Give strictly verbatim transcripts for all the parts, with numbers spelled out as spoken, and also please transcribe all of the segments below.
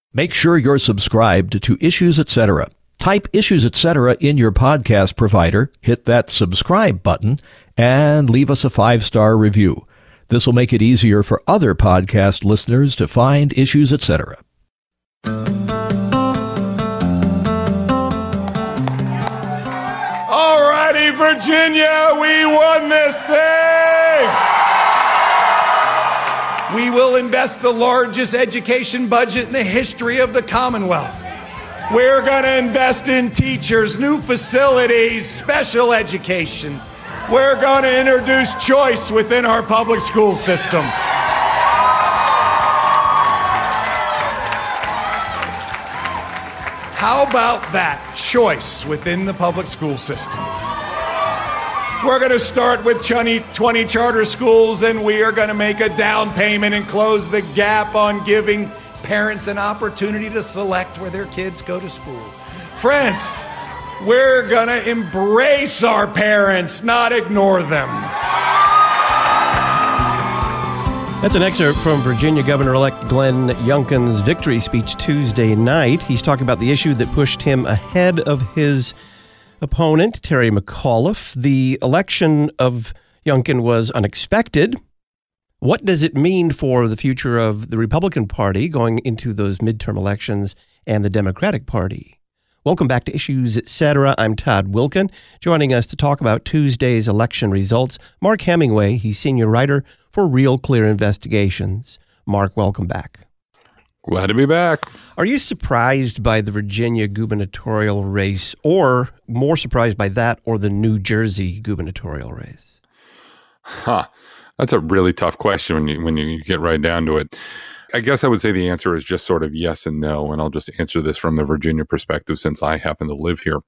Make sure you're subscribed to Issues Etc. Type Issues Etc. in your podcast provider, hit that subscribe button, and leave us a five-star review. This will make it easier for other podcast listeners to find Issues Etc. All righty, Virginia, we won this thing! We will invest the largest education budget in the history of the Commonwealth. We're going to invest in teachers, new facilities, special education. We're going to introduce choice within our public school system. How about that? Choice within the public school system. We're going to start with twenty charter schools, and we are going to make a down payment and close the gap on giving parents an opportunity to select where their kids go to school. Friends, we're going to embrace our parents, not ignore them. That's an excerpt from Virginia Governor-elect Glenn Youngkin's victory speech Tuesday night. He's talking about the issue that pushed him ahead of his opponent, Terry McAuliffe. The election of Youngkin was unexpected. What does it mean for the future of the Republican Party going into those midterm elections and the Democratic Party? Welcome back to Issues Etc. I'm Todd Wilkin. Joining us to talk about Tuesday's election results, Mark Hemingway. He's senior writer for Real Clear Investigations. Mark, welcome back. Glad to be back. Are you surprised by the Virginia gubernatorial race, or more surprised by that or the New Jersey gubernatorial race? Huh. That's a really tough question when you when you get right down to it. I guess I would say the answer is just sort of yes and no, and I'll just answer this from the Virginia perspective since I happen to live here.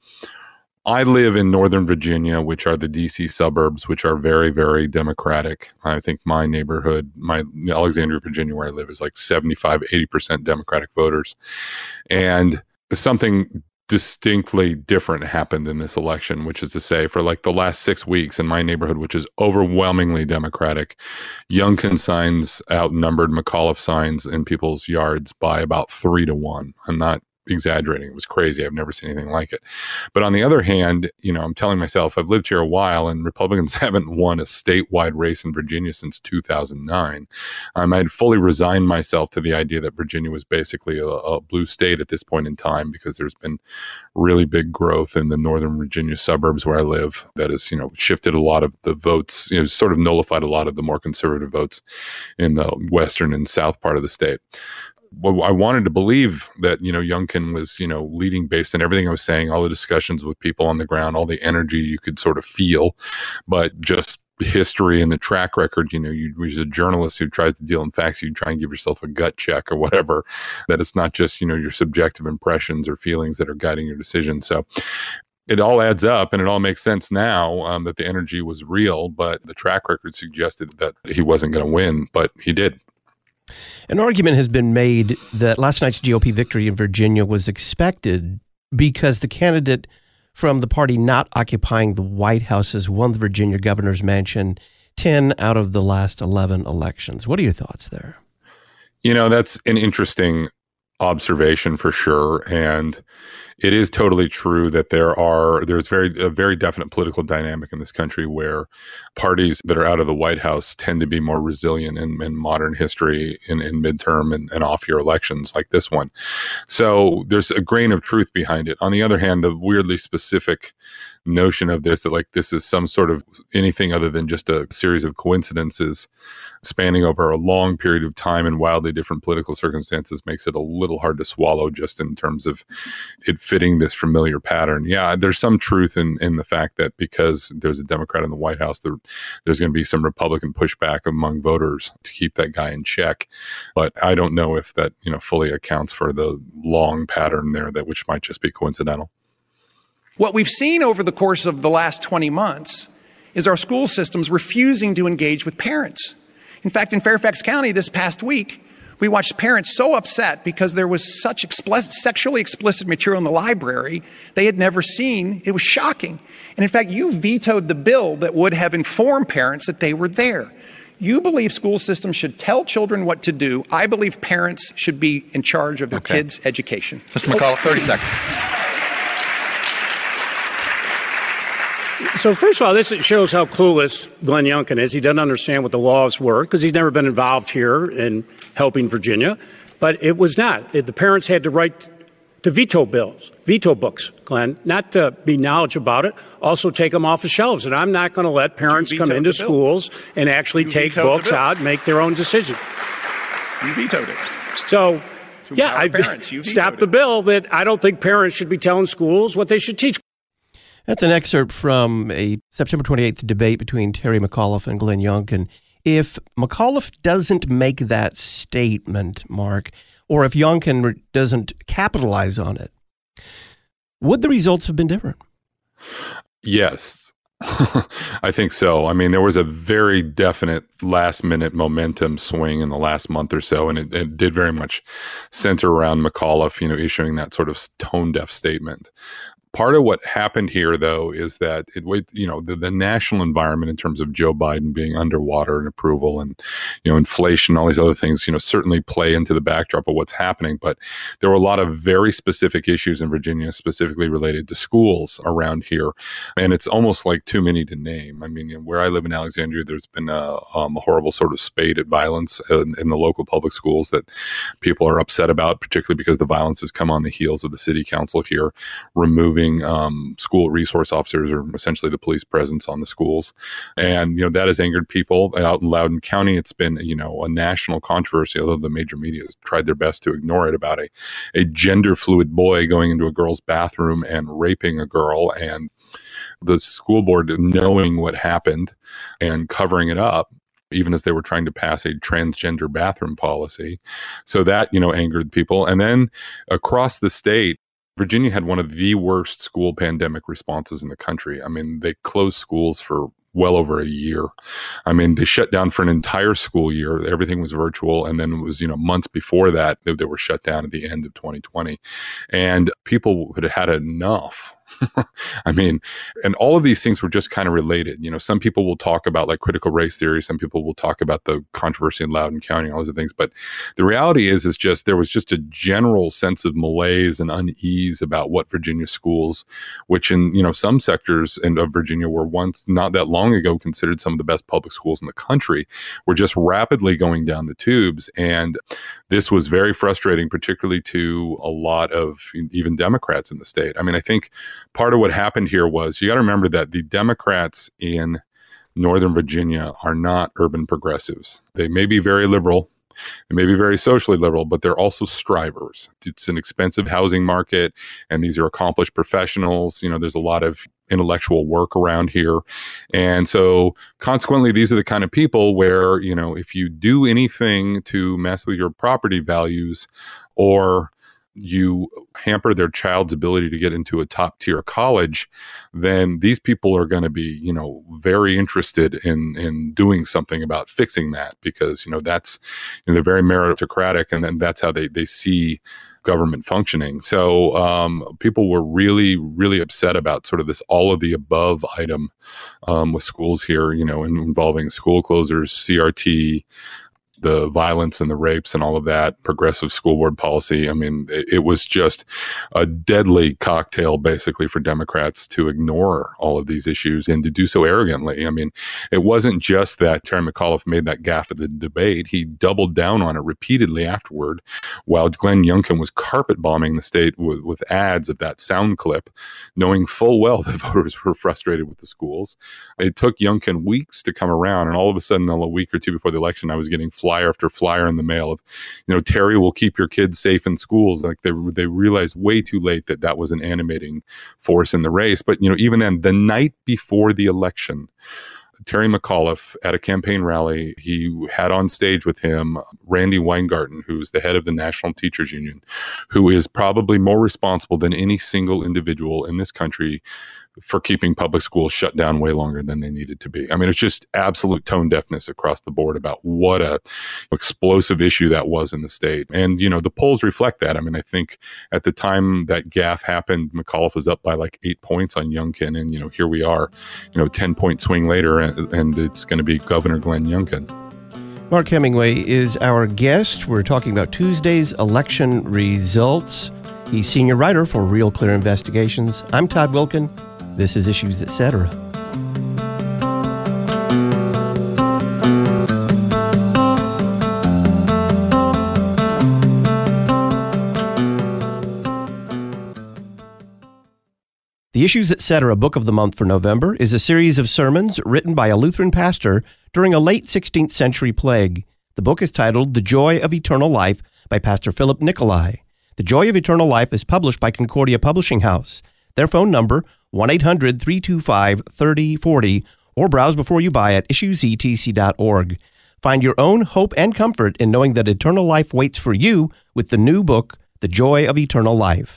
I live in Northern Virginia, which are the D C suburbs, which are very, very Democratic. I think my neighborhood, my Alexandria, Virginia, where I live, is like seventy-five, eighty percent Democratic voters. And something distinctly different happened in this election, which is to say, for like the last six weeks in my neighborhood, which is overwhelmingly Democratic, Youngkin signs outnumbered McAuliffe signs in people's yards by about three to one. I'm not exaggerating. It was crazy. I've never seen anything like it. But on the other hand, you know, I'm telling myself I've lived here a while, and Republicans haven't won a statewide race in Virginia since two thousand nine. Um, I had fully resigned myself to the idea that Virginia was basically a, a blue state at this point in time, because there's been really big growth in the Northern Virginia suburbs where I live that has, you know, shifted a lot of the votes, you know, sort of nullified a lot of the more conservative votes in the western and south part of the state. Well, I wanted to believe that, you know, Youngkin was, you know, leading based on everything I was saying, all the discussions with people on the ground, all the energy you could sort of feel, but just history and the track record, you know, you, as a journalist who tries to deal in facts, you try and give yourself a gut check or whatever, that it's not just, you know, your subjective impressions or feelings that are guiding your decision. So it all adds up, and it all makes sense now um, that the energy was real, but the track record suggested that he wasn't going to win, but he did. An argument has been made that last night's G O P victory in Virginia was expected because the candidate from the party not occupying the White House has won the Virginia governor's mansion ten out of the last eleven elections. What are your thoughts there? You know, that's an interesting observation for sure. And it is totally true that there are there's very a very definite political dynamic in this country where parties that are out of the White House tend to be more resilient in, in modern history in, in midterm and, and off-year elections like this one. So there's a grain of truth behind it. On the other hand, the weirdly specific notion of this, that like this is some sort of anything other than just a series of coincidences spanning over a long period of time and wildly different political circumstances, makes it a little hard to swallow just in terms of it fitting this familiar pattern. Yeah, there's some truth in, in the fact that because there's a Democrat in the White House, there, there's going to be some Republican pushback among voters to keep that guy in check. But I don't know if that, you know, fully accounts for the long pattern there, that which might just be coincidental. What we've seen over the course of the last twenty months is our school systems refusing to engage with parents. In fact, in Fairfax County this past week, we watched parents so upset because there was such explicit, sexually explicit material in the library they had never seen. It was shocking. And in fact, you vetoed the bill that would have informed parents that they were there. You believe school systems should tell children what to do. I believe parents should be in charge of their Okay. kids' education. Mister McAuliffe, thirty seconds. So first of all, this shows how clueless Glenn Youngkin is. He doesn't understand what the laws were because he's never been involved here in helping Virginia. But it was not. It, the parents had to write to veto bills, veto books, Glenn, not to be knowledgeable about it, also take them off the shelves. And I'm not going to let parents You come vetoed into the bill. schools and actually You take vetoed the books bill. out and make their own decision. You vetoed it. So, To yeah, empower I parents, you vetoed stopped the it. bill that I don't think parents should be telling schools what they should teach. That's an excerpt from a September twenty-eighth debate between Terry McAuliffe and Glenn Youngkin. If McAuliffe doesn't make that statement, Mark, or if Youngkin re- doesn't capitalize on it, would the results have been different? Yes, I think so. I mean, there was a very definite last minute momentum swing in the last month or so, and it, it did very much center around McAuliffe, you know, issuing that sort of tone deaf statement. Part of what happened here, though, is that it, you know, the, the national environment in terms of Joe Biden being underwater in approval and, you know, inflation, all these other things, you know, certainly play into the backdrop of what's happening. But there were a lot of very specific issues in Virginia, specifically related to schools around here. And it's almost like too many to name. I mean, you know, where I live in Alexandria, there's been a, um, a horrible sort of spate at violence in, in the local public schools that people are upset about, particularly because the violence has come on the heels of the city council here removing Um, school resource officers, or essentially the police presence on the schools. And, you know, that has angered people out in Loudoun County. It's been, you know, a national controversy, although the major media has tried their best to ignore it, about a, a gender fluid boy going into a girl's bathroom and raping a girl, and the school board knowing what happened and covering it up, even as they were trying to pass a transgender bathroom policy. So that, you know, angered people. And then across the state, Virginia had one of the worst school pandemic responses in the country. I mean, they closed schools for well over a year. I mean, they shut down for an entire school year. Everything was virtual. And then it was, you know, months before that, they, they were shut down at the end of twenty twenty. And people had had enough. I mean, and all of these things were just kind of related. You know, some people will talk about like critical race theory. Some people will talk about the controversy in Loudoun County, all those other things. But the reality is, is just there was just a general sense of malaise and unease about what Virginia schools, which in, you know, some sectors in, of Virginia were once not that long ago considered some of the best public schools in the country, were just rapidly going down the tubes. And this was very frustrating, particularly to a lot of even Democrats in the state. I mean, I think part of what happened here was, you got to remember that the Democrats in Northern Virginia are not urban progressives. They may be very liberal, they may be very socially liberal, but they're also strivers. It's an expensive housing market, and these are accomplished professionals. You know, there's a lot of intellectual work around here. And so consequently, these are the kind of people where, you know, if you do anything to mess with your property values, or you hamper their child's ability to get into a top tier college, then these people are going to be, you know, very interested in in doing something about fixing that, because, you know, that's, you know, they're very meritocratic, and then that's how they they see government functioning. So um, people were really, really upset about sort of this all of the above item um, with schools here, you know, involving school closures, C R T, the violence and the rapes and all of that, progressive school board policy. I mean, it, it was just a deadly cocktail, basically, for Democrats to ignore all of these issues and to do so arrogantly. I mean, it wasn't just that Terry McAuliffe made that gaffe at the debate. He doubled down on it repeatedly afterward, while Glenn Youngkin was carpet bombing the state with, with ads of that sound clip, knowing full well that voters were frustrated with the schools. It took Youngkin weeks to come around, and all of a sudden, a week or two before the election, I was getting flyer after flyer in the mail of, you know, Terry will keep your kids safe in schools. Like they they realized way too late that that was an animating force in the race. But, you know, even then, the night before the election, Terry McAuliffe at a campaign rally, he had on stage with him Randy Weingarten, who's the head of the National Teachers Union, who is probably more responsible than any single individual in this country for keeping public schools shut down way longer than they needed to be. I mean, it's just absolute tone deafness across the board about what a explosive issue that was in the state. And, you know, the polls reflect that. I mean, I think at the time that gaffe happened, McAuliffe was up by like eight points on Youngkin. And, you know, here we are, you know, ten point swing later, and, and it's going to be Governor Glenn Youngkin. Mark Hemingway is our guest. We're talking about Tuesday's election results. He's senior writer for Real Clear Investigations. I'm Todd Wilkin. This is Issues Etc. The Issues Etc. Book of the Month for November is a series of sermons written by a Lutheran pastor during a late sixteenth century plague. The book is titled The Joy of Eternal Life by Pastor Philip Nicolai. The Joy of Eternal Life is published by Concordia Publishing House. Their phone number, one eight hundred, three two five, three oh four oh, or browse before you buy at issues e t c dot org. Find your own hope and comfort in knowing that eternal life waits for you with the new book, The Joy of Eternal Life.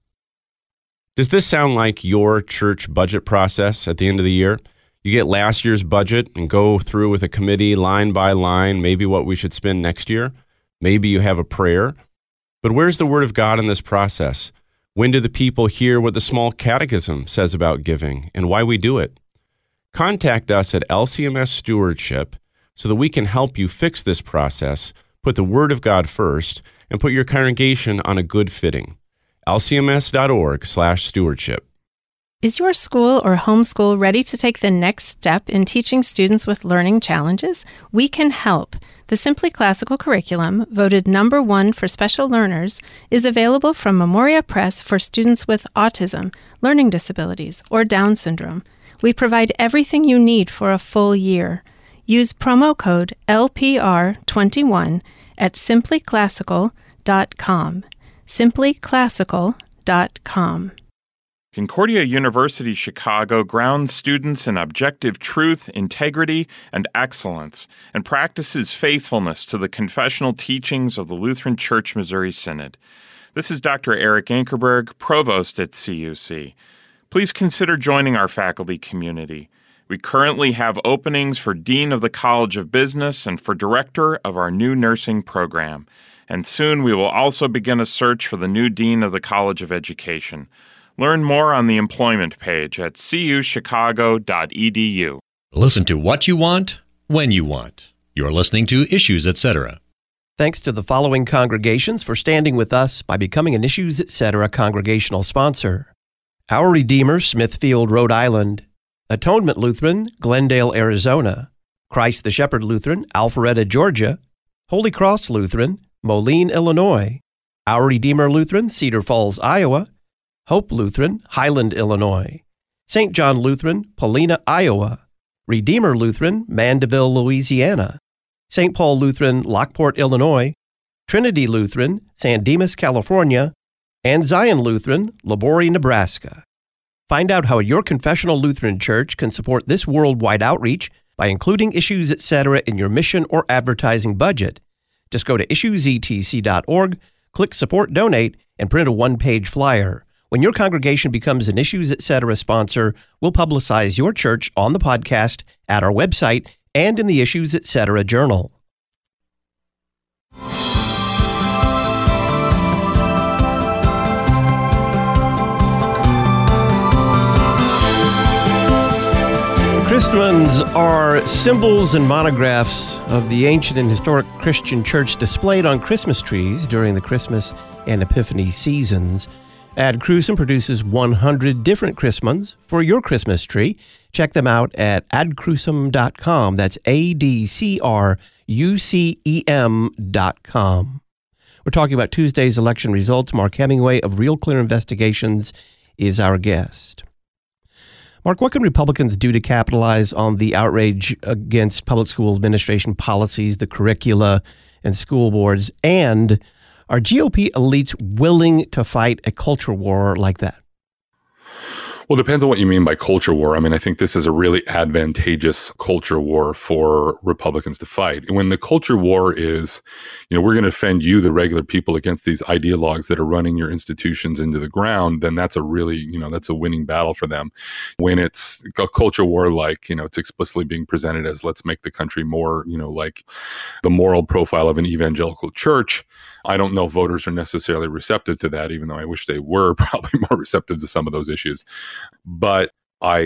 Does this sound like your church budget process at the end of the year? You get last year's budget and go through with a committee line by line, maybe what we should spend next year. Maybe you have a prayer. But where's the Word of God in this process? When do the people hear what the small catechism says about giving and why we do it? Contact us at L C M S Stewardship so that we can help you fix this process, put the Word of God first, and put your congregation on a good footing. L C M S dot org slash stewardship. Is your school or homeschool ready to take the next step in teaching students with learning challenges? We can help. The Simply Classical curriculum, voted number one for special learners, is available from Memoria Press for students with autism, learning disabilities, or Down syndrome. We provide everything you need for a full year. Use promo code L P R twenty-one at simply classical dot com. simply classical dot com. Concordia University Chicago grounds students in objective truth, integrity, and excellence, and practices faithfulness to the confessional teachings of the Lutheran Church Missouri Synod. This is Doctor Eric Ankerberg, Provost at C U C. Please consider joining our faculty community. We currently have openings for Dean of the College of Business and for Director of our new nursing program. And soon we will also begin a search for the new Dean of the College of Education. Learn more on the employment page at c u chicago dot e d u. Listen to what you want, when you want. You're listening to Issues Etc. Thanks to the following congregations for standing with us by becoming an Issues Etc. congregational sponsor. Our Redeemer, Smithfield, Rhode Island. Atonement Lutheran, Glendale, Arizona. Christ the Shepherd Lutheran, Alpharetta, Georgia. Holy Cross Lutheran, Moline, Illinois. Our Redeemer Lutheran, Cedar Falls, Iowa. Hope Lutheran, Highland, Illinois. Saint John Lutheran, Polina, Iowa. Redeemer Lutheran, Mandeville, Louisiana. Saint Paul Lutheran, Lockport, Illinois. Trinity Lutheran, San Dimas, California. And Zion Lutheran, Labori, Nebraska. Find out how your confessional Lutheran church can support this worldwide outreach by including Issues Etc. in your mission or advertising budget. Just go to issues e t c dot org, click Support Donate, and print a one-page flyer. When your congregation becomes an Issues Etc. sponsor, we'll publicize your church on the podcast, at our website, and in the Issues Etc. journal. Christmas are symbols and monographs of the ancient and historic Christian church displayed on Christmas trees during the Christmas and Epiphany seasons. Ad Crucem produces one hundred different Christmas for your Christmas tree. Check them out at ad crucem dot com. That's A D C R U C E M dot com. We're talking about Tuesday's election results. Mark Hemingway of Real Clear Investigations is our guest. Mark, what can Republicans do to capitalize on the outrage against public school administration policies, the curricula, and school boards? And are G O P elites willing to fight a culture war like that? Well, it depends on what you mean by culture war. I mean, I think this is a really advantageous culture war for Republicans to fight. When the culture war is, you know, we're going to defend you, the regular people, against these ideologues that are running your institutions into the ground, then that's a really, you know, that's a winning battle for them. When it's a culture war, like, you know, it's explicitly being presented as let's make the country more, you know, like the moral profile of an evangelical church, I don't know if voters are necessarily receptive to that, even though I wish they were probably more receptive to some of those issues. But I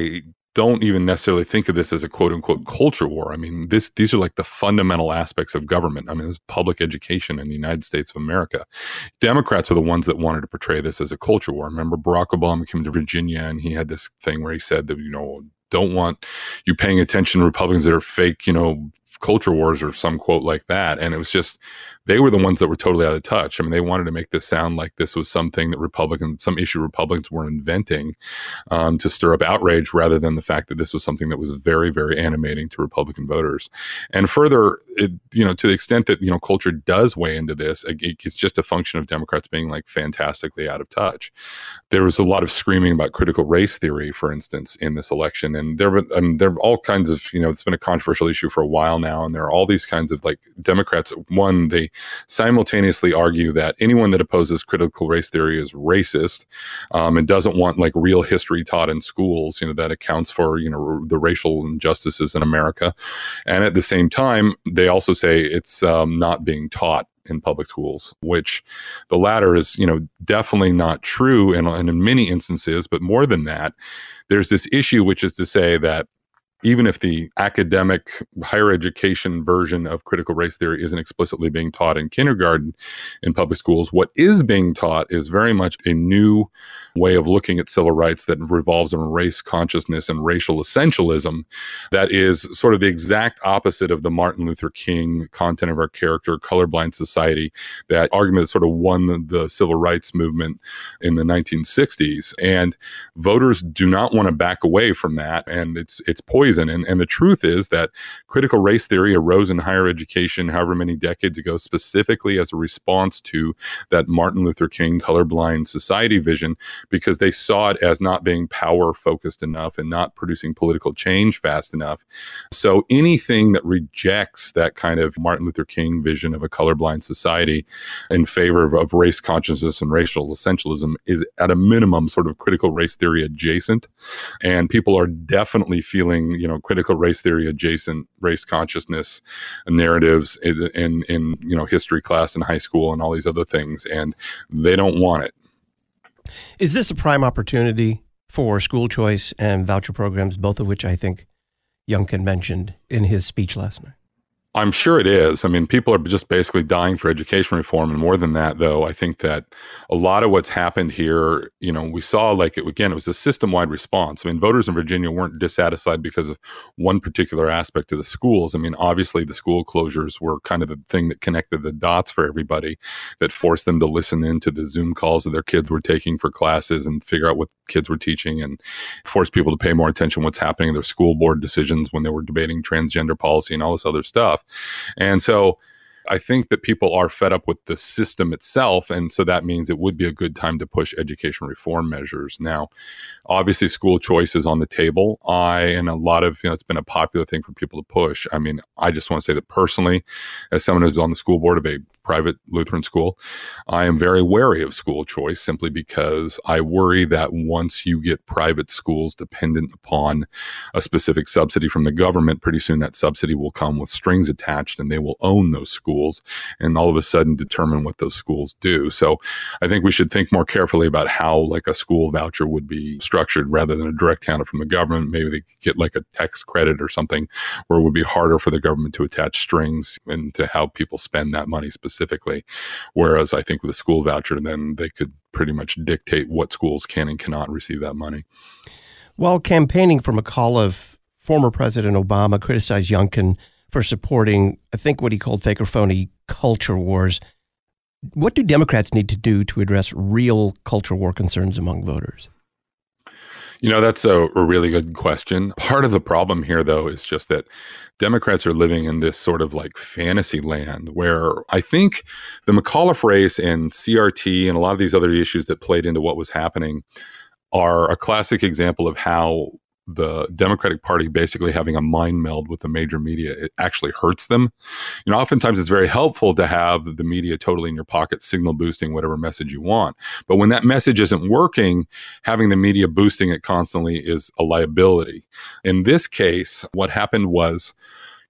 don't even necessarily think of this as a quote unquote culture war. I mean, this these are like the fundamental aspects of government. I mean, it's public education in the United States of America. Democrats are the ones that wanted to portray this as a culture war. Remember, Barack Obama came to Virginia and he had this thing where he said that, you know, don't want you paying attention to Republicans that are fake, you know, culture wars or some quote like that. And it was just, they were the ones that were totally out of touch. I mean, they wanted to make this sound like this was something that Republicans, some issue Republicans were inventing um, to stir up outrage, rather than the fact that this was something that was very, very animating to Republican voters. And further, it, you know, to the extent that, you know, culture does weigh into this, it, it's just a function of Democrats being like fantastically out of touch. There was a lot of screaming about critical race theory, for instance, in this election. And there were, I mean, there are all kinds of, you know, it's been a controversial issue for a while now. And there are all these kinds of like Democrats, one, they simultaneously argue that anyone that opposes critical race theory is racist um, and doesn't want like real history taught in schools, you know, that accounts for, you know, the racial injustices in America. And at the same time, they also say it's um, not being taught in public schools, which the latter is, you know, definitely not true and in, in many instances. But more than that, there's this issue, which is to say that even if the academic higher education version of critical race theory isn't explicitly being taught in kindergarten in public schools, what is being taught is very much a new way of looking at civil rights that revolves around race consciousness and racial essentialism. That is sort of the exact opposite of the Martin Luther King content of our character, colorblind society, that argument that sort of won the, the civil rights movement in the nineteen sixties. And voters do not want to back away from that. And it's, it's poison. And, and the truth is that critical race theory arose in higher education however many decades ago, specifically as a response to that Martin Luther King colorblind society vision, because they saw it as not being power focused enough and not producing political change fast enough. So anything that rejects that kind of Martin Luther King vision of a colorblind society in favor of, of race consciousness and racial essentialism is at a minimum sort of critical race theory adjacent. And people are definitely feeling, you know, critical race theory adjacent race consciousness narratives in, in, in, you know, history class in high school and all these other things. And they don't want it. Is this a prime opportunity for school choice and voucher programs, both of which I think Youngkin mentioned in his speech last night? I'm sure it is. I mean, people are just basically dying for education reform. And more than that, though, I think that a lot of what's happened here, you know, we saw like, it, again, it was a system-wide response. I mean, voters in Virginia weren't dissatisfied because of one particular aspect of the schools. I mean, obviously the school closures were kind of the thing that connected the dots for everybody, that forced them to listen in to the Zoom calls that their kids were taking for classes and figure out what kids were teaching, and forced people to pay more attention to what's happening in their school board decisions when they were debating transgender policy and all this other stuff. And so I think that people are fed up with the system itself. And so that means it would be a good time to push education reform measures. Now, obviously, school choice is on the table. I, and a lot of, you know, it's been a popular thing for people to push. I mean, I just want to say that personally, as someone who's on the school board of a private Lutheran school, I am very wary of school choice, simply because I worry that once you get private schools dependent upon a specific subsidy from the government, pretty soon that subsidy will come with strings attached and they will own those schools and all of a sudden determine what those schools do. So I think we should think more carefully about how like a school voucher would be structured rather than a direct handout from the government. Maybe they could get like a tax credit or something where it would be harder for the government to attach strings into how people spend that money specifically. Whereas I think with a school voucher, then they could pretty much dictate what schools can and cannot receive that money. While campaigning for McAuliffe, former President Obama criticized Youngkin for supporting, I think, what he called fake or phony culture wars. What do Democrats need to do to address real culture war concerns among voters? You know, that's a, a really good question. Part of the problem here, though, is just that Democrats are living in this sort of like fantasy land where I think the McAuliffe race and C R T and a lot of these other issues that played into what was happening are a classic example of how the Democratic Party basically having a mind meld with the major media, it actually hurts them. You know, oftentimes it's very helpful to have the media totally in your pocket, signal boosting whatever message you want. But when that message isn't working, having the media boosting it constantly is a liability. In this case, what happened was,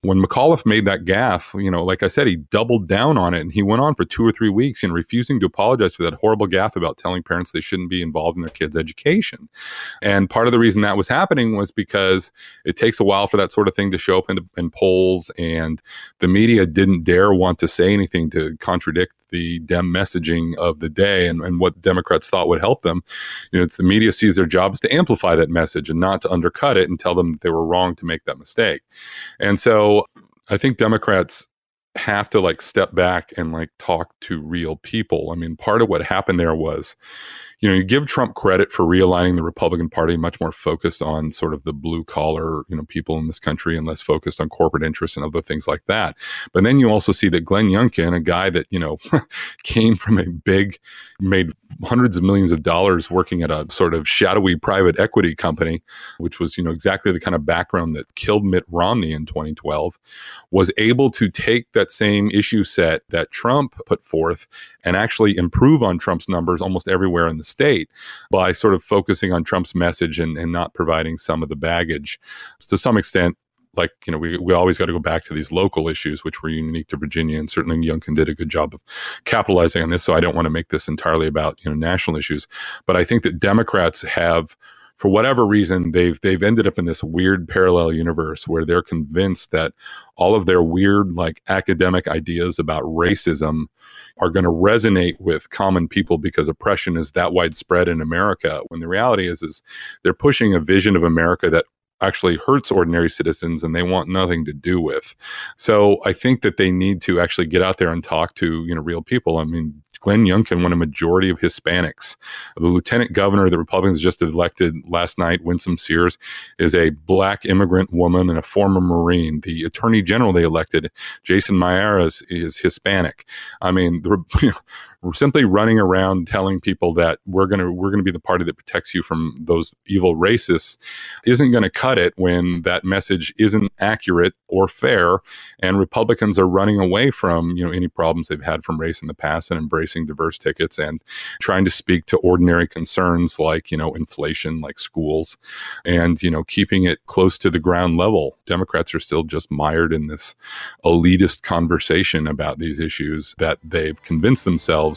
when McAuliffe made that gaffe, you know, like I said, he doubled down on it, and he went on for two or three weeks and refusing to apologize for that horrible gaffe about telling parents they shouldn't be involved in their kids' education. And part of the reason that was happening was because it takes a while for that sort of thing to show up in, in polls, and the media didn't dare want to say anything to contradict the Dem messaging of the day and, and what Democrats thought would help them. You know, it's the media sees their job is to amplify that message and not to undercut it and tell them that they were wrong to make that mistake. And so I think Democrats have to like step back and like talk to real people. I mean, part of what happened there was, you know, you give Trump credit for realigning the Republican Party, much more focused on sort of the blue collar, you know, people in this country and less focused on corporate interests and other things like that. But then you also see that Glenn Youngkin, a guy that, you know, came from a big, made hundreds of millions of dollars working at a sort of shadowy private equity company, which was, you know, exactly the kind of background that killed Mitt Romney in twenty twelve, was able to take that same issue set that Trump put forth and actually improve on Trump's numbers almost everywhere in the state by sort of focusing on Trump's message and, and not providing some of the baggage. To some extent, like, you know, we, we always got to go back to these local issues, which were unique to Virginia, and certainly Youngkin did a good job of capitalizing on this. So I don't want to make this entirely about, you know, national issues. But I think that Democrats have, for whatever reason, they've they've ended up in this weird parallel universe where they're convinced that all of their weird, like, academic ideas about racism are going to resonate with common people because oppression is that widespread in America. When the reality is, is they're pushing a vision of America that actually hurts ordinary citizens and they want nothing to do with. So I think that they need to actually get out there and talk to, you know, real people. I mean, Glenn Youngkin won a majority of Hispanics. The lieutenant governor the Republicans just elected last night, Winsome Sears, is a black immigrant woman and a former Marine. The attorney general they elected, Jason Miyares, is Hispanic. I mean, the, you know, we're simply running around telling people that we're going to we're going to be the party that protects you from those evil racists isn't going to cut it when that message isn't accurate or fair, and Republicans are running away from, you know, any problems they've had from race in the past and embracing diverse tickets and trying to speak to ordinary concerns like, you know, inflation, like schools, and, you know, keeping it close to the ground level. Democrats are still just mired in this elitist conversation about these issues that they've convinced themselves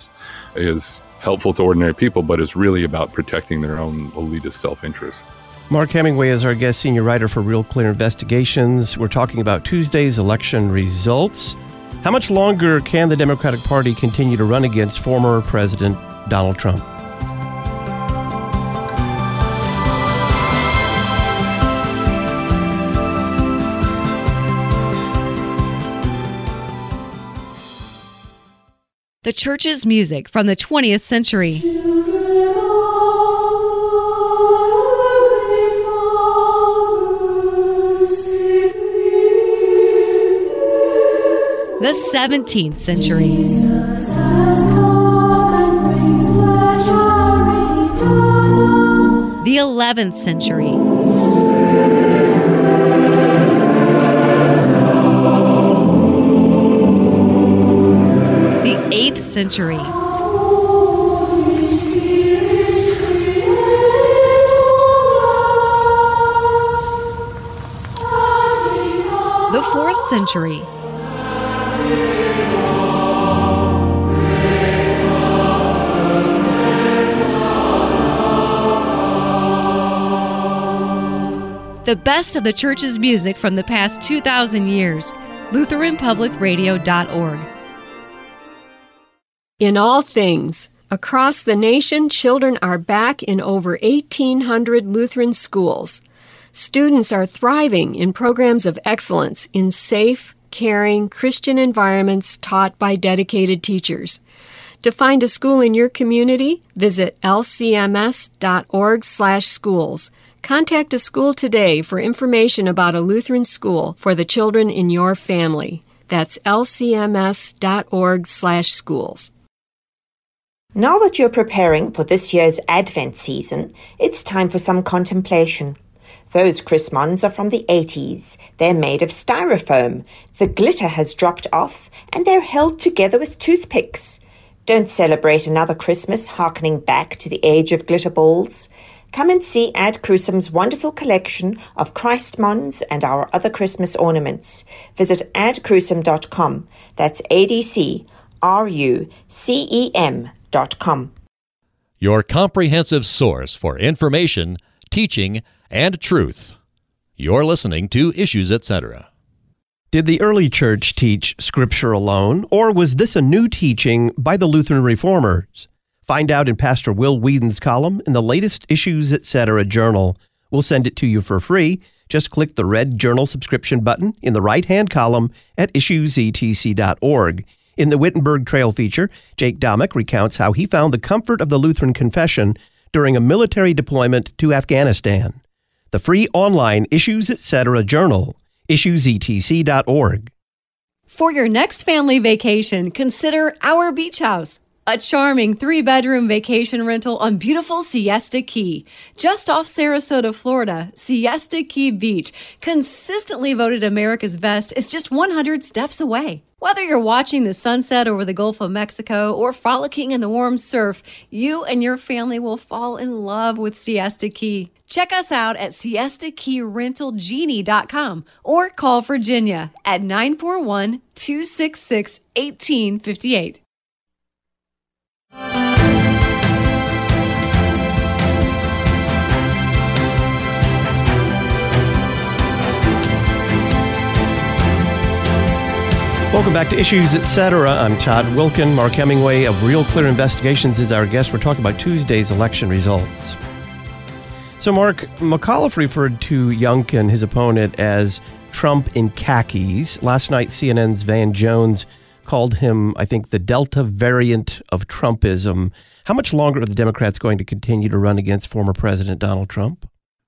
is helpful to ordinary people, but is really about protecting their own elitist self-interest. Mark Hemingway is our guest senior writer for Real Clear Investigations. We're talking about Tuesday's election results. How much longer can the Democratic Party continue to run against former President Donald Trump? The church's music from the twentieth century. The seventeenth century. The eleventh century. The eighth century. The fourth century. The best of the church's music from the past two thousand years. Lutheran Public Radio dot org. In all things, across the nation, children are back in over eighteen hundred Lutheran schools. Students are thriving in programs of excellence in safe, caring, Christian environments taught by dedicated teachers. To find a school in your community, visit L C M S dot org slash schools. Contact a school today for information about a Lutheran school for the children in your family. That's L C M S dot org slash schools. Now that you're preparing for this year's Advent season, it's time for some contemplation. Those Chrismons are from the eighties. They're made of styrofoam. The glitter has dropped off, and they're held together with toothpicks. Don't celebrate another Christmas harkening back to the age of glitter balls. Come and see Ad Crucem's wonderful collection of Christmons and our other Christmas ornaments. Visit ad crucem dot com. That's A D C R U C E M dot com. Your comprehensive source for information, teaching, and truth. You're listening to Issues, et cetera. Did the early church teach Scripture alone, or was this a new teaching by the Lutheran Reformers? Find out in Pastor Will Whedon's column in the latest Issues, et cetera journal. We'll send it to you for free. Just click the red journal subscription button in the right-hand column at issues e t c dot org. In the Wittenberg Trail feature, Jake Domick recounts how he found the comfort of the Lutheran confession during a military deployment to Afghanistan. The free online Issues, et cetera journal, issues e t c dot org. For your next family vacation, consider Our Beach House, a charming three-bedroom vacation rental on beautiful Siesta Key. Just off Sarasota, Florida, Siesta Key Beach, consistently voted America's best, is just one hundred steps away. Whether you're watching the sunset over the Gulf of Mexico or frolicking in the warm surf, you and your family will fall in love with Siesta Key. Check us out at siesta key rental genie dot com or call Virginia at nine four one, two six six, one eight five eight. Welcome back to Issues, et cetera. I'm Todd Wilkin. Mark Hemingway of Real Clear Investigations is our guest. We're talking about Tuesday's election results. So, Mark, McAuliffe referred to Youngkin, his opponent, as Trump in khakis. Last night, C N N's Van Jones called him, I think, the Delta variant of Trumpism. How much longer are the Democrats going to continue to run against former President Donald Trump?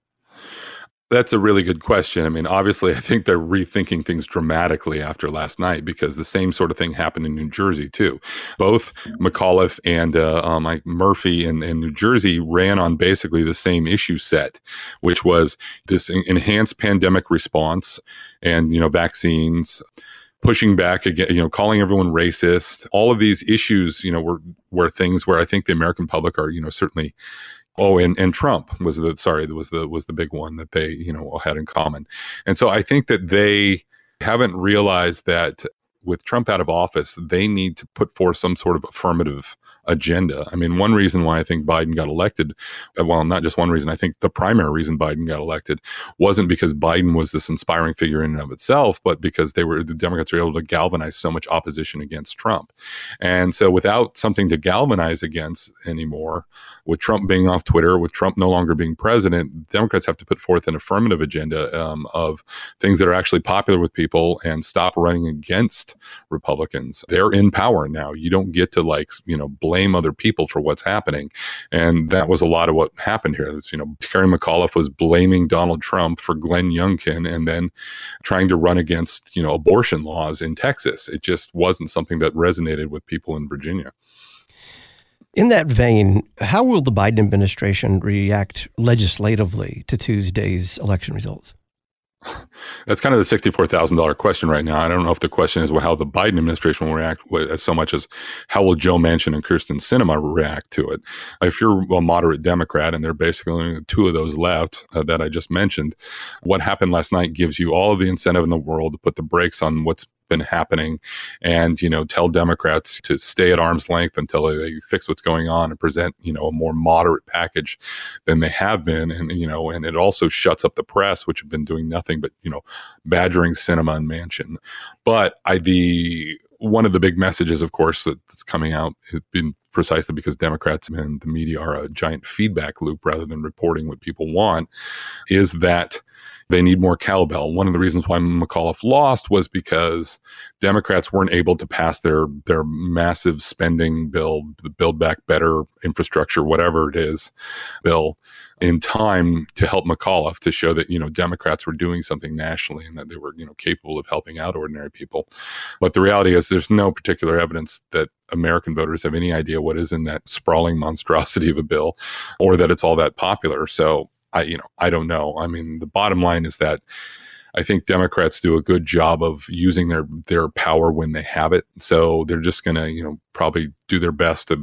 That's a really good question. I mean, obviously, I think they're rethinking things dramatically after last night because the same sort of thing happened in New Jersey, too. Both McAuliffe and uh, um, Mike Murphy in, in New Jersey ran on basically the same issue set, which was this enhanced pandemic response and, you know, vaccines, pushing back again, you know, calling everyone racist. All of these issues, you know, were, were things where I think the American public are, you know, certainly Oh, and, and Trump was the, sorry, was the, was the big one that they, you know, had in common. And so I think that they haven't realized that with Trump out of office, they need to put forth some sort of affirmative agenda. I mean, one reason why I think Biden got elected, well, not just one reason, I think the primary reason Biden got elected wasn't because Biden was this inspiring figure in and of itself, but because they were, the Democrats were able to galvanize so much opposition against Trump. And so without something to galvanize against anymore, with Trump being off Twitter, with Trump no longer being president, Democrats have to put forth an affirmative agenda um, of things that are actually popular with people and stop running against Republicans. They're in power now. You don't get to, like, you know, blame other people for what's happening. And that was a lot of what happened here. It's, you know, Terry McAuliffe was blaming Donald Trump for Glenn Youngkin and then trying to run against, you know, abortion laws in Texas. It just wasn't something that resonated with people in Virginia. In that vein, how will the Biden administration react legislatively to Tuesday's election results? That's kind of the sixty-four thousand dollars question right now. I don't know if the question is well, how the Biden administration will react as so much as how will Joe Manchin and Kyrsten Sinema react to it. If you're a moderate Democrat, and there are basically only two of those left uh, that I just mentioned, what happened last night gives you all of the incentive in the world to put the brakes on what's been happening and, you know, tell Democrats to stay at arm's length until they fix what's going on and present, you know, a more moderate package than they have been. And, you know, and it also shuts up the press, which have been doing nothing but, you know, badgering Sinema and Manchin. But I, the, one of the big messages, of course, that's coming out has been precisely because Democrats and the media are a giant feedback loop rather than reporting what people want, is that they need more cowbell. One of the reasons why McAuliffe lost was because Democrats weren't able to pass their their massive spending bill, the Build Back Better infrastructure, whatever it is, bill, in time to help McAuliffe to show that, you know, Democrats were doing something nationally and that they were, you know, capable of helping out ordinary people. But the reality is there's no particular evidence that American voters have any idea what is in that sprawling monstrosity of a bill or that it's all that popular. So I, you know, I don't know. I mean, the bottom line is that I think Democrats do a good job of using their their power when they have it. So they're just going to, you know, probably do their best to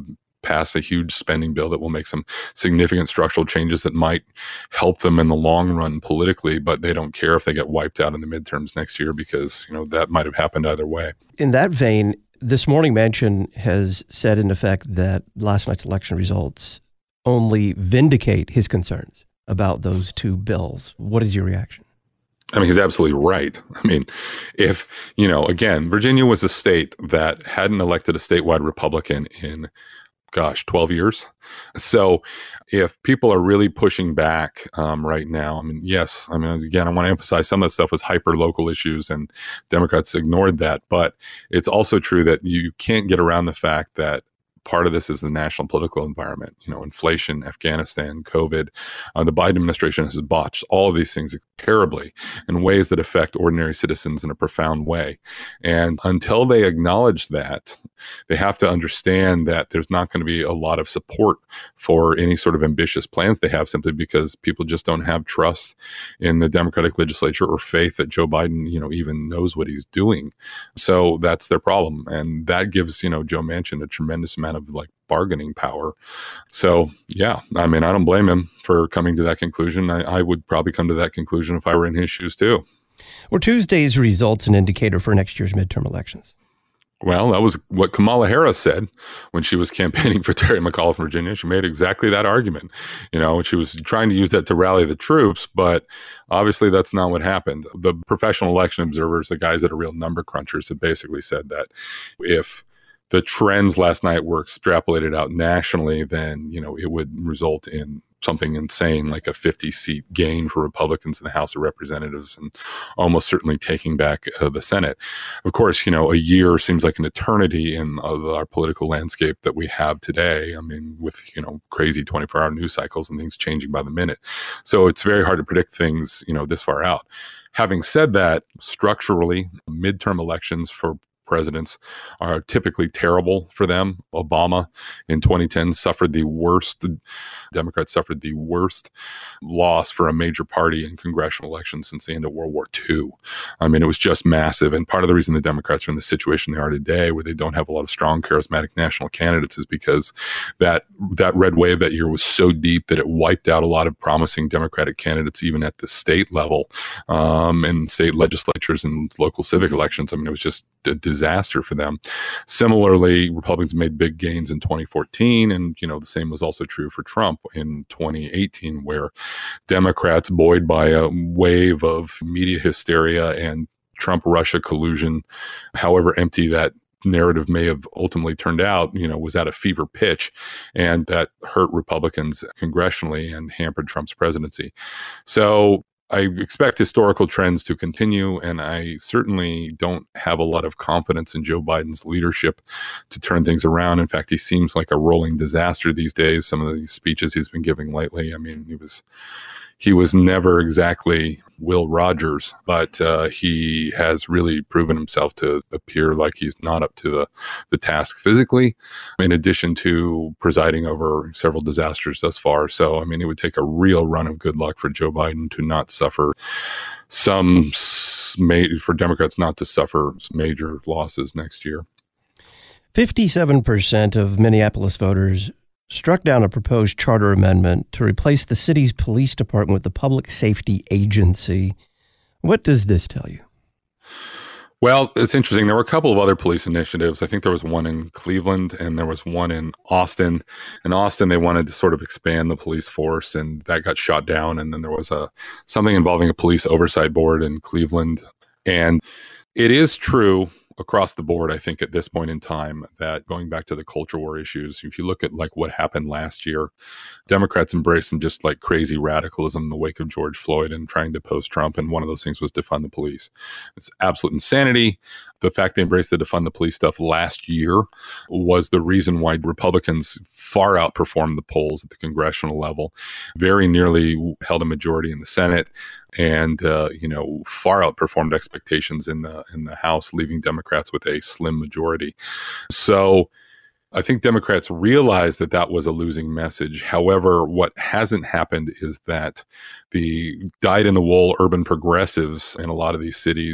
pass a huge spending bill that will make some significant structural changes that might help them in the long run politically, but they don't care if they get wiped out in the midterms next year because, you know, that might have happened either way. In that vein, this morning Manchin has said in effect that last night's election results only vindicate his concerns about those two bills. What is your reaction? I mean, he's absolutely right. I mean, if, you know, again, Virginia was a state that hadn't elected a statewide Republican in, gosh, twelve years. So if people are really pushing back um, right now, I mean, yes, I mean, again, I want to emphasize some of that stuff was hyper local issues and Democrats ignored that. But it's also true that you can't get around the fact that part of this is the national political environment, you know, inflation, Afghanistan, COVID. Uh, the Biden administration has botched all of these things terribly in ways that affect ordinary citizens in a profound way. And until they acknowledge that, they have to understand that there's not going to be a lot of support for any sort of ambitious plans they have, simply because people just don't have trust in the Democratic legislature or faith that Joe Biden, you know, even knows what he's doing. So that's their problem. And that gives, you know, Joe Manchin a tremendous amount of like bargaining power. So yeah, I mean, I don't blame him for coming to that conclusion. I, I would probably come to that conclusion if I were in his shoes too. Were Tuesday's results an indicator for next year's midterm elections? Well, that was what Kamala Harris said when she was campaigning for Terry McAuliffe in Virginia. She made exactly that argument. You know, she was trying to use that to rally the troops, but obviously that's not what happened. The professional election observers, the guys that are real number crunchers, have basically said that if the trends last night were extrapolated out nationally, then, you know, it would result in something insane like a fifty seat gain for Republicans in the House of Representatives and almost certainly taking back uh, the Senate. Of course, you know, a year seems like an eternity in uh, our political landscape that we have today. I mean, with, you know, crazy twenty-four hour news cycles and things changing by the minute. So it's very hard to predict things, you know, this far out. Having said that, structurally, midterm elections for presidents are typically terrible for them. Obama in twenty ten suffered the worst, Democrats suffered the worst loss for a major party in congressional elections since the end of World War Two. I mean, it was just massive. And part of the reason the Democrats are in the situation they are today, where they don't have a lot of strong, charismatic national candidates, is because that that red wave that year was so deep that it wiped out a lot of promising Democratic candidates, even at the state level, um, and state legislatures and local civic elections. I mean, it was just a disaster for them. Similarly, Republicans made big gains in twenty fourteen, and you know the same was also true for Trump in twenty eighteen, where Democrats, buoyed by a wave of media hysteria and Trump-Russia collusion, however empty that narrative may have ultimately turned out, you know, was at a fever pitch, and that hurt Republicans congressionally and hampered Trump's presidency. So I expect historical trends to continue, and I certainly don't have a lot of confidence in Joe Biden's leadership to turn things around. In fact, he seems like a rolling disaster these days. Some of the speeches he's been giving lately, I mean, he was he was never exactly Will Rogers, but uh, he has really proven himself to appear like he's not up to the, the task physically, in addition to presiding over several disasters thus far. So, I mean, it would take a real run of good luck for Joe Biden to not suffer some, for Democrats not to suffer major losses next year. fifty-seven percent of Minneapolis voters struck down a proposed charter amendment to replace the city's police department with the Public Safety Agency. What does this tell you? Well, it's interesting. There were a couple of other police initiatives. I think there was one in Cleveland and there was one in Austin. In Austin, they wanted to sort of expand the police force, and that got shot down. And then there was a something involving a police oversight board in Cleveland. And it is true across the board, I think, at this point in time, that going back to the culture war issues, if you look at like what happened last year, Democrats embraced some just like crazy radicalism in the wake of George Floyd and trying to post Trump. And one of those things was defund the police. It's absolute insanity. The fact they embraced the defund the police stuff last year was the reason why Republicans far outperformed the polls at the congressional level, very nearly held a majority in the Senate, and uh, you know far outperformed expectations in the in the House, leaving Democrats with a slim majority. So I think Democrats realized that that was a losing message. However, what hasn't happened is that the dyed-in-the-wool urban progressives in a lot of these cities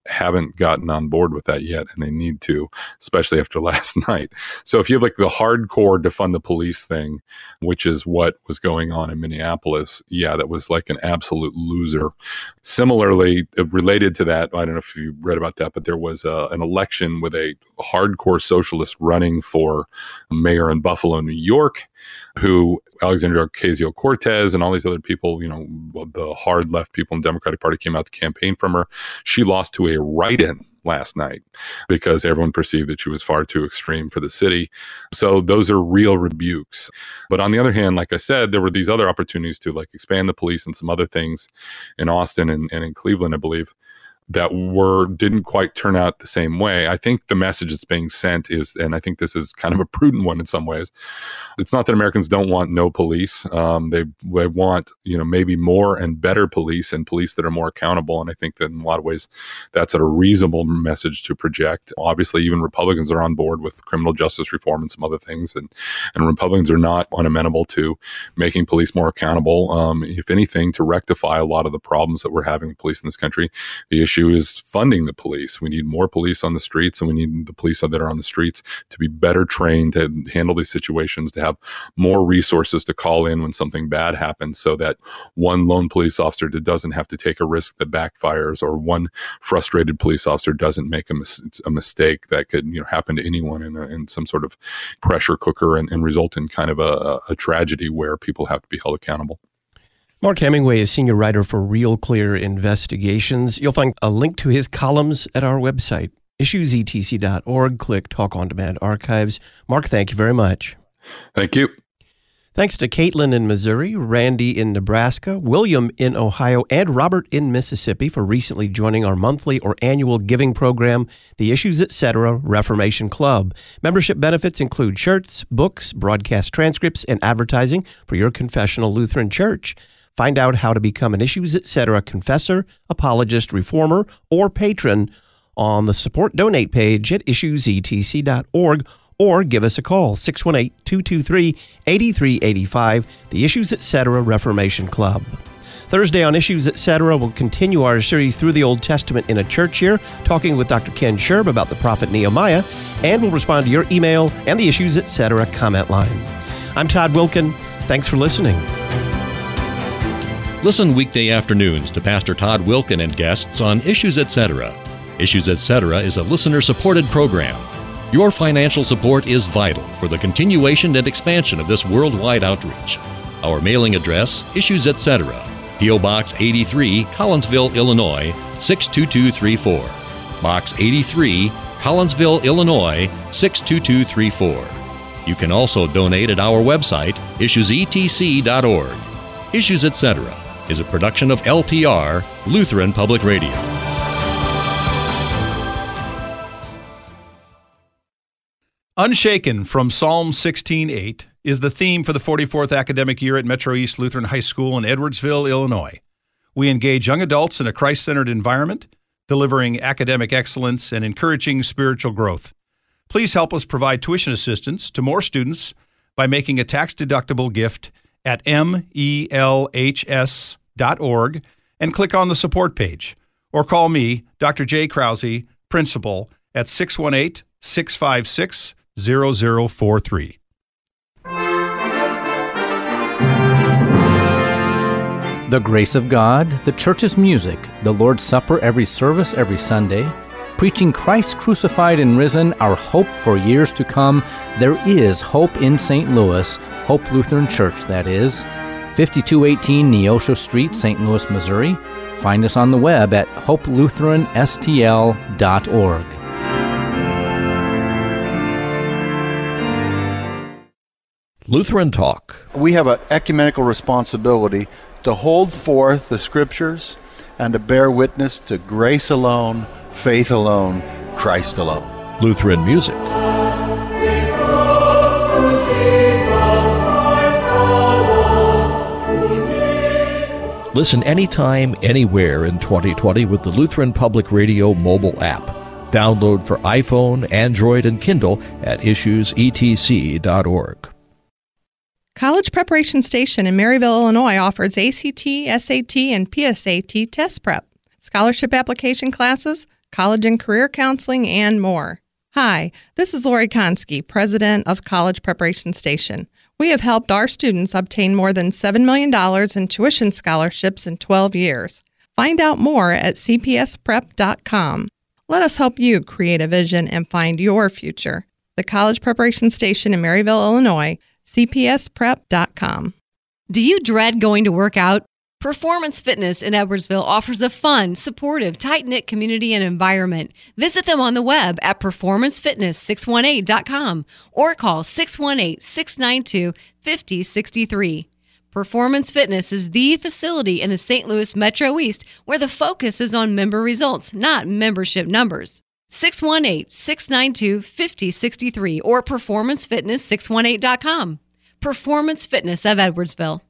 haven't gotten on board with that yet, and they need to, especially after last night. So if you have like the hardcore defund the police thing, which is what was going on in Minneapolis, yeah, that was like an absolute loser. Similarly, related to that, I don't know if you read about that, but there was uh, an election with a hardcore socialist running for mayor in Buffalo, New York, who Alexandria Ocasio-Cortez and all these other people, you know, the hard left people in the Democratic Party came out to campaign from her. She lost to a write-in last night because everyone perceived that she was far too extreme for the city. So those are real rebukes. But on the other hand, like I said, there were these other opportunities to like expand the police and some other things in Austin and, and in Cleveland, I believe, that were didn't quite turn out the same way. I think the message that's being sent is, and I think this is kind of a prudent one in some ways, it's not that Americans don't want no police. Um, they, they want, you know, maybe more and better police and police that are more accountable. And I think that in a lot of ways, that's a reasonable message to project. Obviously, even Republicans are on board with criminal justice reform and some other things. And, and Republicans are not unamenable to making police more accountable. Um, if anything, to rectify a lot of the problems that we're having with police in this country, the issue is funding the police. We need more police on the streets, and we need the police that are on the streets to be better trained to handle these situations, to have more resources to call in when something bad happens, so that one lone police officer doesn't have to take a risk that backfires, or one frustrated police officer doesn't make a, mis- a mistake that could, you know, happen to anyone in, a, in some sort of pressure cooker and, and result in kind of a, a tragedy where people have to be held accountable. Mark Hemingway is senior writer for Real Clear Investigations. You'll find a link to his columns at our website, issues e t c dot org. Click Talk On Demand Archives. Mark, thank you very much. Thank you. Thanks to Caitlin in Missouri, Randy in Nebraska, William in Ohio, and Robert in Mississippi for recently joining our monthly or annual giving program, the Issues Etc. Reformation Club. Membership benefits include shirts, books, broadcast transcripts, and advertising for your confessional Lutheran church. Find out how to become an Issues Etc. confessor, apologist, reformer, or patron on the Support Donate page at issues e t c dot org, or give us a call, six one eight, two two three, eight three eight five, the Issues Etc. Reformation Club. Thursday on Issues Etc., we'll continue our series through the Old Testament in a church year, talking with Doctor Ken Sherb about the prophet Nehemiah, and we'll respond to your email and the Issues Etc. comment line. I'm Todd Wilken. Thanks for listening. Listen weekday afternoons to Pastor Todd Wilken and guests on Issues Etc. Issues Etc. is a listener-supported program. Your financial support is vital for the continuation and expansion of this worldwide outreach. Our mailing address, Issues Etc., P O. Box eighty-three, Collinsville, Illinois, six two two three four. Box eighty-three, Collinsville, Illinois, six two two three four. You can also donate at our website, issues e t c dot org. Issues Etc. is a production of L P R, Lutheran Public Radio. Unshaken from Psalm sixteen eight is the theme for the forty-fourth academic year at Metro East Lutheran High School in Edwardsville, Illinois. We engage young adults in a Christ-centered environment, delivering academic excellence and encouraging spiritual growth. Please help us provide tuition assistance to more students by making a tax-deductible gift at melhs dot org and click on the support page, or call me, Doctor Jay Krause, principal, at six one eight, six five six, zero zero four three. The grace of God, the church's music, the Lord's Supper every service every Sunday, preaching Christ crucified and risen, our hope for years to come. There is hope in Saint Louis, Hope Lutheran Church, that is. fifty-two eighteen Neosho Street, Saint Louis, Missouri. Find us on the web at hope lutheran s t l dot org. Lutheran Talk. We have an ecumenical responsibility to hold forth the Scriptures and to bear witness to grace alone, faith alone, Christ alone. Lutheran music. Listen anytime, anywhere in twenty twenty with the Lutheran Public Radio mobile app. Download for iPhone, Android, and Kindle at issues e t c dot org. College Preparation Station in Maryville, Illinois offers A C T, S A T, and P S A T test prep, scholarship application classes, college and career counseling, and more. Hi, this is Lori Konski, president of College Preparation Station. We have helped our students obtain more than seven million dollars in tuition scholarships in twelve years. Find out more at c p s prep dot com. Let us help you create a vision and find your future. The College Preparation Station in Maryville, Illinois, c p s prep dot com. Do you dread going to work out? Performance Fitness in Edwardsville offers a fun, supportive, tight-knit community and environment. Visit them on the web at performance fitness six one eight dot com or call six one eight, six nine two, five zero six three. Performance Fitness is the facility in the Saint Louis Metro East where the focus is on member results, not membership numbers. six one eight, six nine two, five zero six three or performance fitness six one eight dot com. Performance Fitness of Edwardsville.